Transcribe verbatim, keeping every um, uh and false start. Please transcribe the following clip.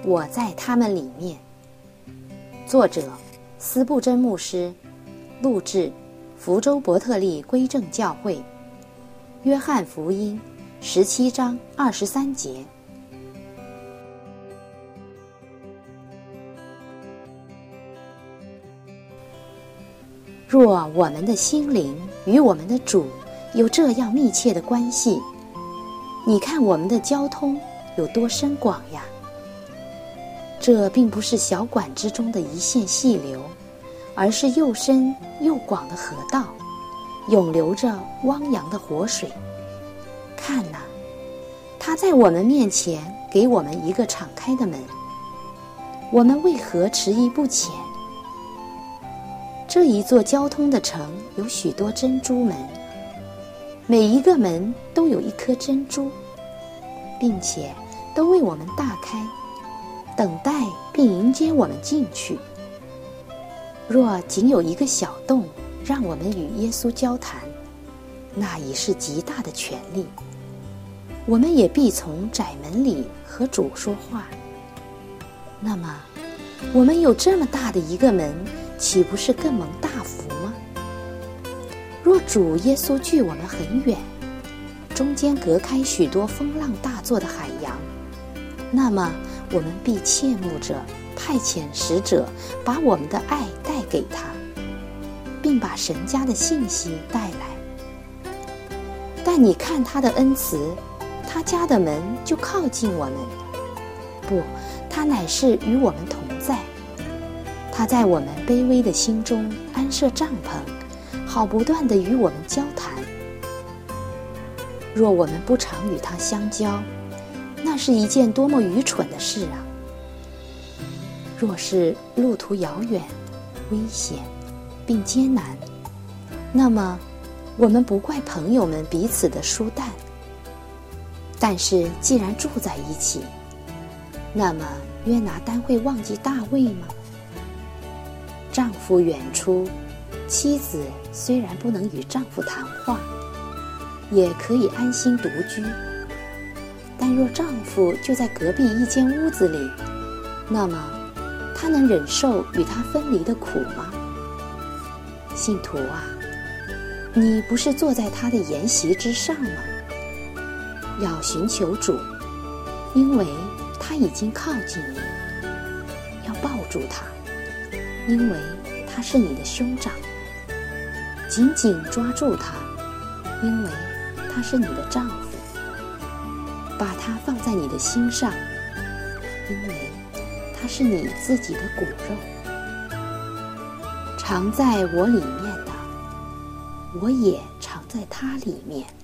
我在他们里面。作者司布真牧师，录制福州伯特利归正教会。约翰福音十七章二十三节。若我们的心灵与我们的主有这样密切的关系，你看我们的交通有多深广呀？这并不是小管之中的一线细流，而是又深又广的河道，涌流着汪洋的活水。看哪，它在我们面前给我们一个敞开的门，我们为何迟疑不前？这一座交通的城有许多珍珠门，每一个门都有一颗珍珠，并且都为我们大开，等待并迎接我们进去。若仅有一个小洞让我们与耶稣交谈，那已是极大的权利，我们也必从窄门里和主说话。那么我们有这么大的一个门，岂不是更蒙大福吗？若主耶稣距我们很远，中间隔开许多风浪大作的海洋，那么我们必切慕着派遣使者把我们的爱带给他，并把神家的信息带来。但你看他的恩慈，他家的门就靠近我们，不，他乃是与我们同在。他在我们卑微的心中安设帐篷，好不断地与我们交谈。若我们不常与他相交，那是一件多么愚蠢的事啊！若是路途遥远、危险并艰难，那么我们不怪朋友们彼此的疏淡。但是既然住在一起，那么约拿单会忘记大卫吗？丈夫远出，妻子虽然不能与丈夫谈话，也可以安心独居。但若丈夫就在隔壁一间屋子里，那么她能忍受与他分离的苦吗？信徒啊，你不是坐在他的筵席之上吗？要寻求主，因为他已经靠近你；要抱住他，因为他是你的兄长；紧紧抓住他，因为他是你的丈夫；把他放在你的心上，因为他是你自己的骨肉。常在我里面的，我也常在他里面。